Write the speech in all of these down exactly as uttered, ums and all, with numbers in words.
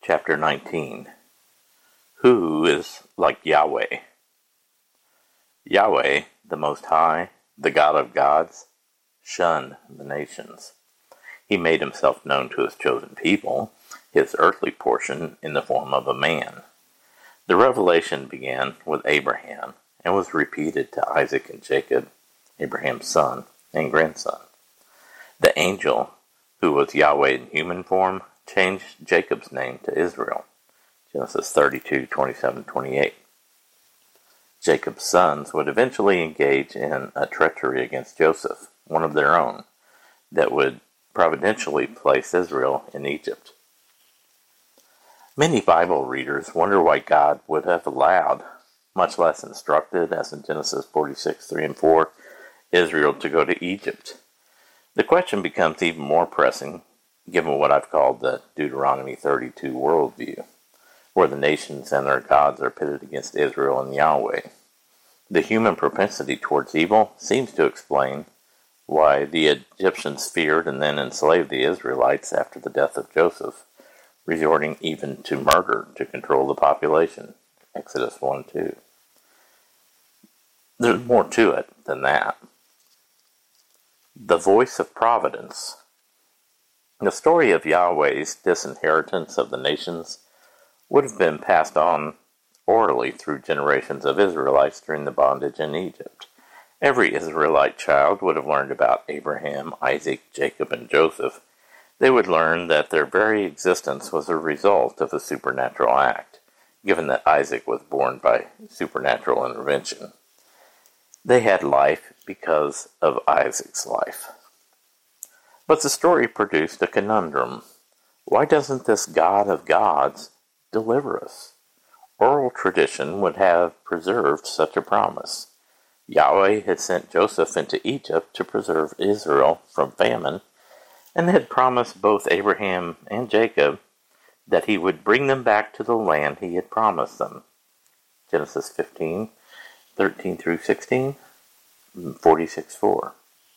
Chapter nineteen. Who is like Yahweh? Yahweh, the Most High, the God of gods, shunned the nations. He made himself known to his chosen people, his earthly portion in the form of a man. The revelation began with Abraham and was repeated to Isaac and Jacob, Abraham's son and grandson. The angel, who was Yahweh in human form, changed Jacob's name to Israel. Genesis thirty-two, twenty-seven, twenty-eight. Jacob's sons would eventually engage in a treachery against Joseph, one of their own, that would providentially place Israel in Egypt. Many Bible readers wonder why God would have allowed, much less instructed, as in Genesis forty-six, three and four, Israel to go to Egypt. The question becomes even more pressing given what I've called the Deuteronomy thirty-two worldview, where the nations and their gods are pitted against Israel and Yahweh. The human propensity towards evil seems to explain why the Egyptians feared and then enslaved the Israelites after the death of Joseph, resorting even to murder to control the population. Exodus one two. There's more to it than that. The voice of providence. The story of Yahweh's disinheritance of the nations would have been passed on orally through generations of Israelites during the bondage in Egypt. Every Israelite child would have learned about Abraham, Isaac, Jacob, and Joseph. They would learn that their very existence was a result of a supernatural act, given that Isaac was born by supernatural intervention. They had life because of Isaac's life. But the story produced a conundrum. Why doesn't this God of gods deliver us? Oral tradition would have preserved such a promise. Yahweh had sent Joseph into Egypt to preserve Israel from famine, and had promised both Abraham and Jacob that he would bring them back to the land he had promised them. Genesis fifteen, thirteen through sixteen, forty-six four.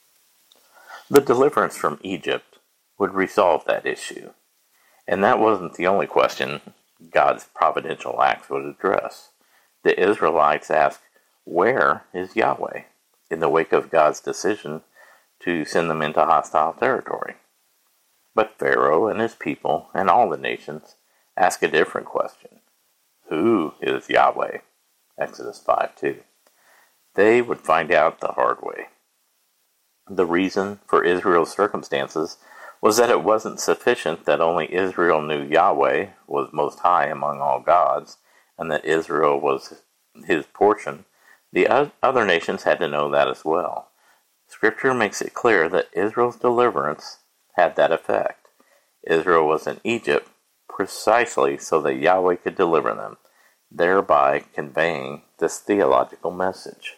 The deliverance from Egypt would resolve that issue, and that wasn't the only question God's providential acts would address. The Israelites asked, "Where is Yahweh?" in the wake of God's decision to send them into hostile territory. But Pharaoh and his people and all the nations ask a different question. Who is Yahweh? Exodus five two. They would find out the hard way. The reason for Israel's circumstances was that it wasn't sufficient that only Israel knew Yahweh was most high among all gods, and that Israel was his portion. The other nations had to know that as well. Scripture makes it clear that Israel's deliverance had that effect. Israel was in Egypt precisely so that Yahweh could deliver them, thereby conveying this theological message.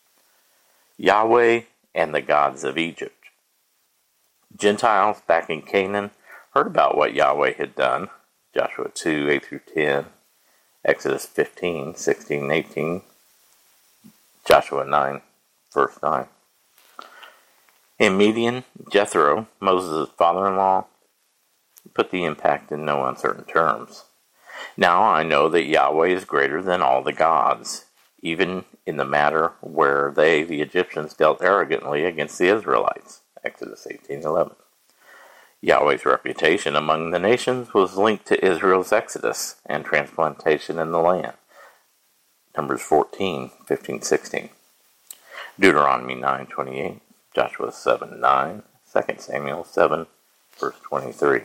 Yahweh and the gods of Egypt. Gentiles back in Canaan heard about what Yahweh had done. Joshua two, eight through ten, Exodus fifteen, sixteen, eighteen, Joshua nine, verse nine. In Midian, Jethro, Moses' father-in-law, put the impact in no uncertain terms. Now I know that Yahweh is greater than all the gods, even in the matter where they, the Egyptians, dealt arrogantly against the Israelites. Exodus eighteen eleven. Yahweh's reputation among the nations was linked to Israel's exodus and transplantation in the land. Numbers fourteen, fifteen, sixteen. Deuteronomy nine twenty-eight, Joshua seven nine, Second Samuel seven, verse twenty-three.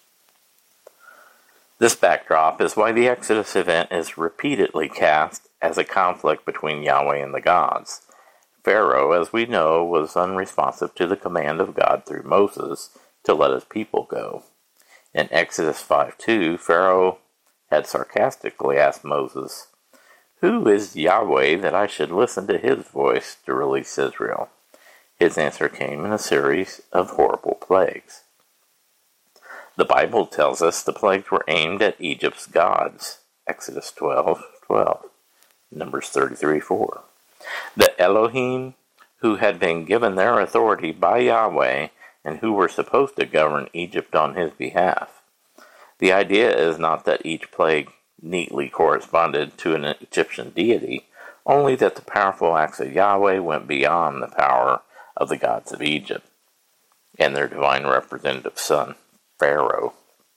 This backdrop is why the Exodus event is repeatedly cast as a conflict between Yahweh and the gods. Pharaoh, as we know, was unresponsive to the command of God through Moses to let his people go. In Exodus five two, Pharaoh had sarcastically asked Moses, "Who is Yahweh that I should listen to his voice to release Israel?" His answer came in a series of horrible plagues. The Bible tells us the plagues were aimed at Egypt's gods. Exodus twelve twelve, Numbers thirty-three four. The Elohim, who had been given their authority by Yahweh and who were supposed to govern Egypt on his behalf. The idea is not that each plague neatly corresponded to an Egyptian deity, only that the powerful acts of Yahweh went beyond the power of the gods of Egypt and their divine representative son, Pharaoh.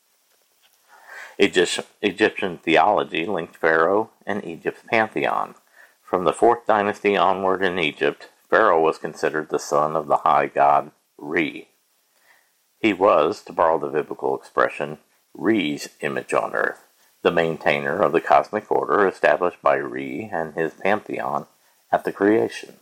Egyptian theology linked Pharaoh and Egypt's pantheon. From the fourth dynasty onward in Egypt, Pharaoh was considered the son of the high god Re. He was, to borrow the biblical expression, Re's image on earth, the maintainer of the cosmic order established by Re and his pantheon at the creation.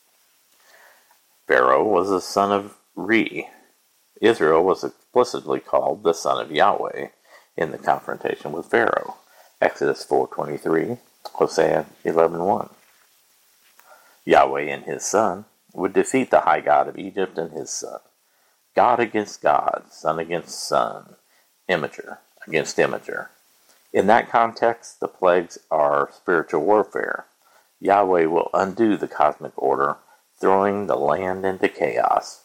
Pharaoh was the son of Re. Israel was explicitly called the son of Yahweh in the confrontation with Pharaoh. Exodus four twenty-three, Hosea eleven one. Yahweh and his son would defeat the high god of Egypt and his son. God against God, son against son, imager against imager. In that context, the plagues are spiritual warfare. Yahweh will undo the cosmic order, throwing the land into chaos.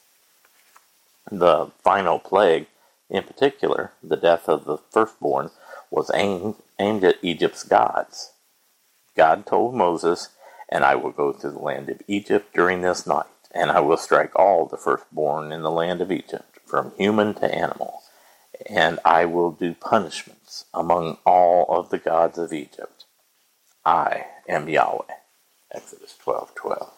The final plague, in particular, the death of the firstborn, was aimed, aimed at Egypt's gods. God told Moses, "And I will go to the land of Egypt during this night, and I will strike all the firstborn in the land of Egypt, from human to animal, and I will do punishments among all of the gods of Egypt. I am Yahweh." Exodus twelve twelve.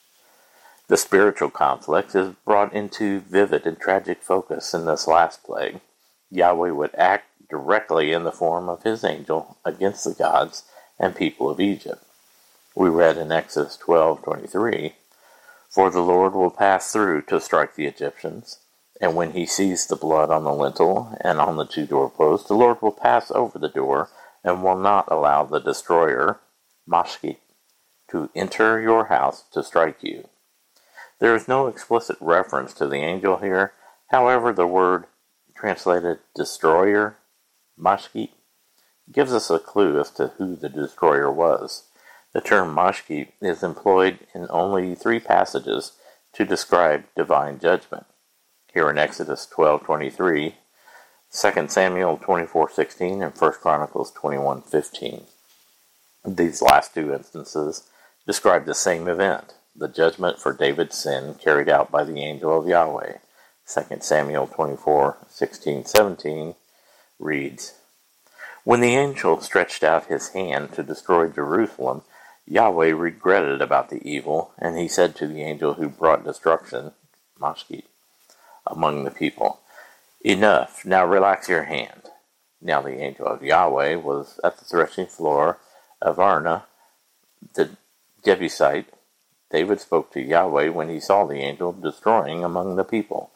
The spiritual conflict is brought into vivid and tragic focus in this last plague. Yahweh would act directly in the form of his angel against the gods and people of Egypt. We read in Exodus twelve twenty-three, "For the Lord will pass through to strike the Egyptians, and when he sees the blood on the lintel and on the two doorposts, the Lord will pass over the door and will not allow the destroyer, Mashkit, to enter your house to strike you." There is no explicit reference to the angel here. However, the word translated destroyer, Mashkit, gives us a clue as to who the destroyer was. The term Mashkit is employed in only three passages to describe divine judgment. Here in Exodus twelve twenty-three, Second Samuel twenty-four sixteen, and First Chronicles twenty-one fifteen. These last two instances describe the same event, the judgment for David's sin carried out by the angel of Yahweh. Second Samuel twenty-four sixteen seventeen reads, "When the angel stretched out his hand to destroy Jerusalem, Yahweh regretted about the evil, and he said to the angel who brought destruction, Mashkit, among the people, 'Enough, now relax your hand.' Now the angel of Yahweh was at the threshing floor of Arna, the Jebusite. David spoke to Yahweh when he saw the angel destroying among the people."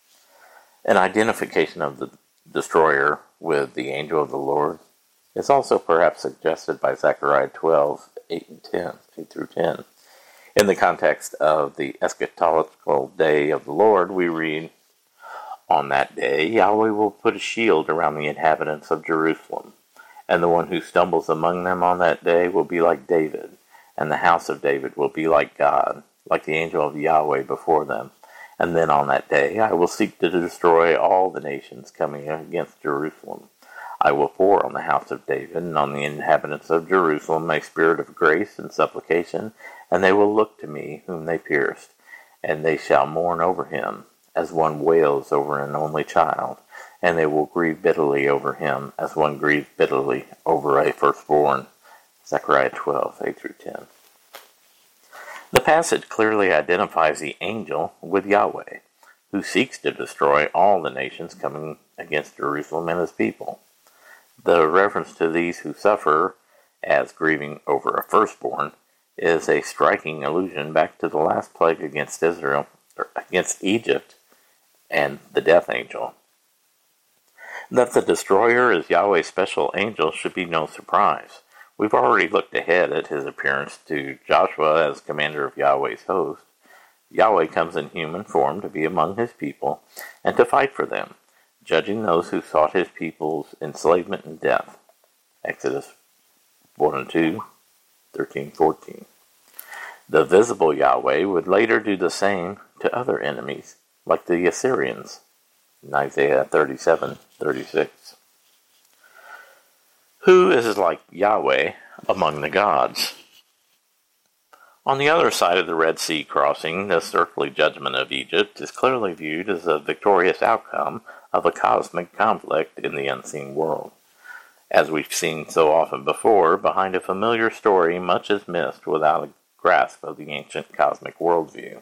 An identification of the destroyer with the angel of the Lord is also perhaps suggested by Zechariah twelve, eight and ten, eight through ten. In the context of the eschatological day of the Lord, we read, "On that day Yahweh will put a shield around the inhabitants of Jerusalem, and the one who stumbles among them on that day will be like David, and the house of David will be like God, like the angel of Yahweh before them. And then on that day I will seek to destroy all the nations coming against Jerusalem. I will pour on the house of David and on the inhabitants of Jerusalem a spirit of grace and supplication, and they will look to me whom they pierced, and they shall mourn over him, as one wails over an only child, and they will grieve bitterly over him, as one grieves bitterly over a firstborn." Zechariah twelve, eight through ten. The passage clearly identifies the angel with Yahweh, who seeks to destroy all the nations coming against Jerusalem and his people. The reference to these who suffer as grieving over a firstborn is a striking allusion back to the last plague against Israel, or against Egypt, and the death angel. That the destroyer is Yahweh's special angel should be no surprise. We've already looked ahead at his appearance to Joshua as commander of Yahweh's host. Yahweh comes in human form to be among his people and to fight for them, judging those who sought his people's enslavement and death. Exodus one and two, thirteen fourteen. The visible Yahweh would later do the same to other enemies, like the Assyrians, in Isaiah thirty-seven thirty-six. Who is like Yahweh among the gods? On the other side of the Red Sea crossing, this earthly judgment of Egypt is clearly viewed as a victorious outcome of a cosmic conflict in the unseen world. As we've seen so often before, behind a familiar story, much is missed without a grasp of the ancient cosmic worldview.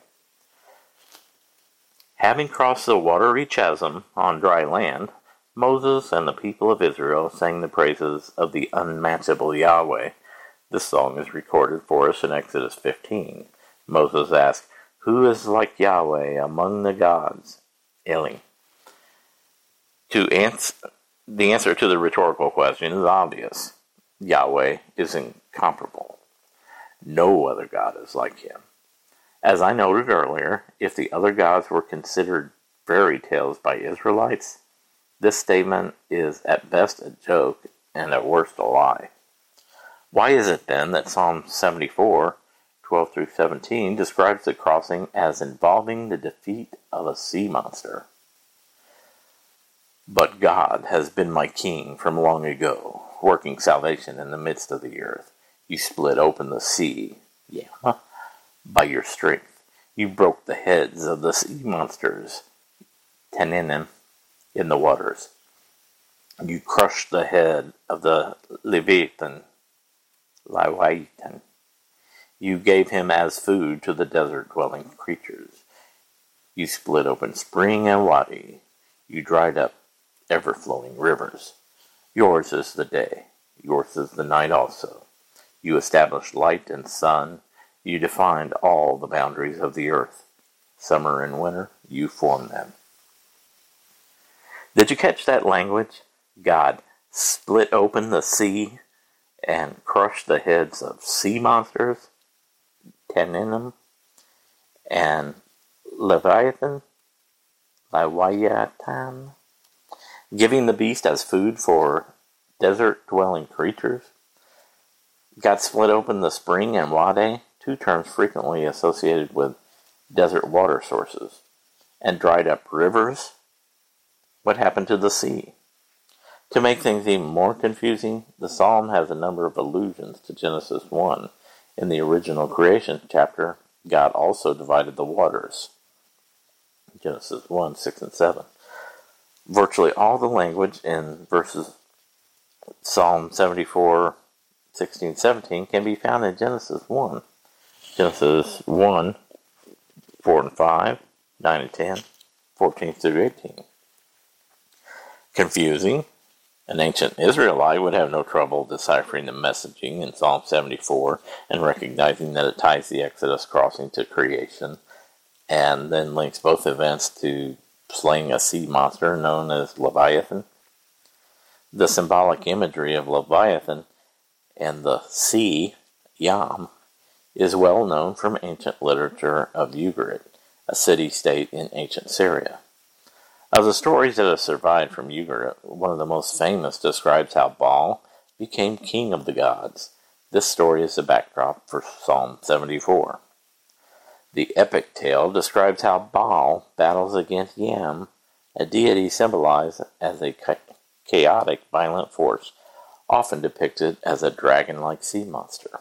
Having crossed the watery chasm on dry land, Moses and the people of Israel sang the praises of the unmatchable Yahweh. This song is recorded for us in Exodus fifteen. Moses asked, "Who is like Yahweh among the gods?" Eli. To answer, the answer to the rhetorical question is obvious. Yahweh is incomparable. No other god is like him. As I noted earlier, if the other gods were considered fairy tales by Israelites, this statement is at best a joke and at worst a lie. Why is it then that Psalm seventy-four, twelve through seventeen, describes the crossing as involving the defeat of a sea monster? But God has been my king from long ago, working salvation in the midst of the earth. You split open the sea, yeah, by your strength. You broke the heads of the sea monsters, Tananim, in the waters. You crushed the head of the Leviathan, Leviathan. You gave him as food to the desert-dwelling creatures. You split open spring and wadi. You dried up ever-flowing rivers. Yours is the day. Yours is the night also. You established light and sun. You defined all the boundaries of the earth. Summer and winter, you formed them. Did you catch that language? God split open the sea and crushed the heads of sea monsters, Tananim, and Leviathan, Leviathan, giving the beast as food for desert-dwelling creatures. God split open the spring and wadi, two terms frequently associated with desert water sources, and dried up rivers. What happened to the sea? To make things even more confusing, the psalm has a number of allusions to Genesis one. In the original creation chapter, God also divided the waters. Genesis one, six, and seven. Virtually all the language in verses Psalm seventy-four, sixteen, seventeen can be found in Genesis one. Genesis one, four and five, nine and ten, fourteen through eighteen. Confusing? An ancient Israelite would have no trouble deciphering the messaging in Psalm seventy-four and recognizing that it ties the Exodus crossing to creation and then links both events to slaying a sea monster known as Leviathan. The symbolic imagery of Leviathan and the sea, Yam, is well known from ancient literature of Ugarit, a city-state in ancient Syria. Of the stories that have survived from Ugarit, one of the most famous describes how Baal became king of the gods. This story is the backdrop for Psalm seventy-four. The epic tale describes how Baal battles against Yam, a deity symbolized as a chaotic, violent force, often depicted as a dragon-like sea monster.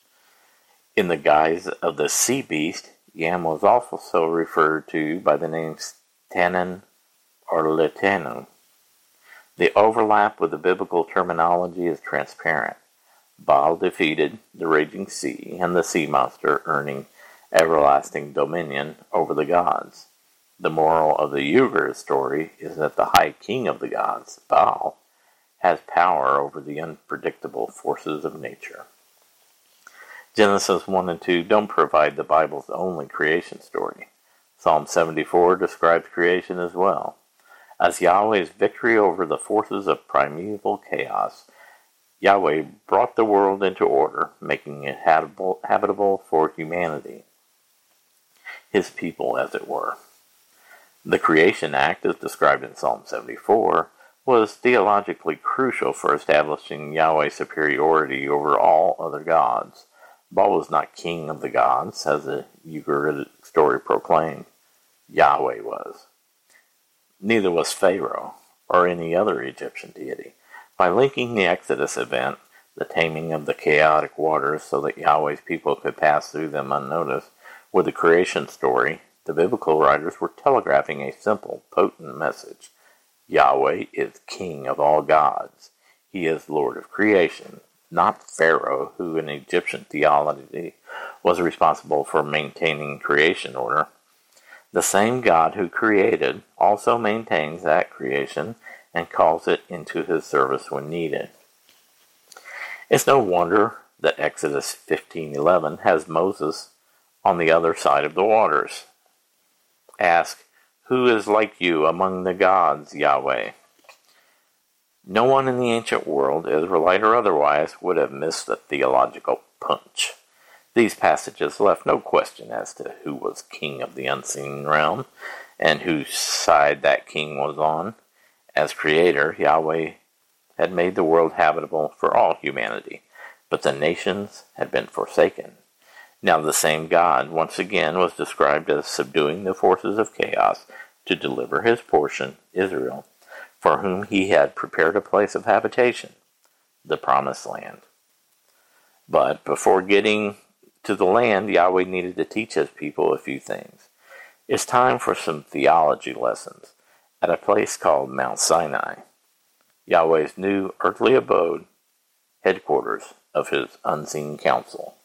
In the guise of the sea beast, Yam was also referred to by the names Tanan or Letanu. The overlap with the biblical terminology is transparent. Baal defeated the raging sea and the sea monster, earning everlasting dominion over the gods. The moral of the Ugarit story is that the high king of the gods, Baal, has power over the unpredictable forces of nature. Genesis one and two don't provide the Bible's only creation story. Psalm seventy-four describes creation as well. As Yahweh's victory over the forces of primeval chaos, Yahweh brought the world into order, making it habitable, habitable for humanity, his people as it were. The creation act, as described in Psalm seventy-four, was theologically crucial for establishing Yahweh's superiority over all other gods. Baal was not king of the gods, as the Ugaritic story proclaimed. Yahweh was. Neither was Pharaoh or any other Egyptian deity. By linking the Exodus event, the taming of the chaotic waters so that Yahweh's people could pass through them unnoticed, with the creation story, the biblical writers were telegraphing a simple, potent message. Yahweh is King of all gods. He is Lord of creation, not Pharaoh, who in Egyptian theology was responsible for maintaining creation order. The same God who created also maintains that creation and calls it into his service when needed. It's no wonder that Exodus fifteen eleven has Moses on the other side of the waters. Ask, who is like you among the gods, Yahweh? No one in the ancient world, Israelite or otherwise, would have missed the theological punch. These passages left no question as to who was king of the unseen realm and whose side that king was on. As creator, Yahweh had made the world habitable for all humanity, but the nations had been forsaken. Now the same God once again was described as subduing the forces of chaos to deliver his portion, Israel, for whom he had prepared a place of habitation, the Promised Land. But before getting to the land, Yahweh needed to teach his people a few things. It's time for some theology lessons at a place called Mount Sinai, Yahweh's new earthly abode, headquarters of his unseen counsel.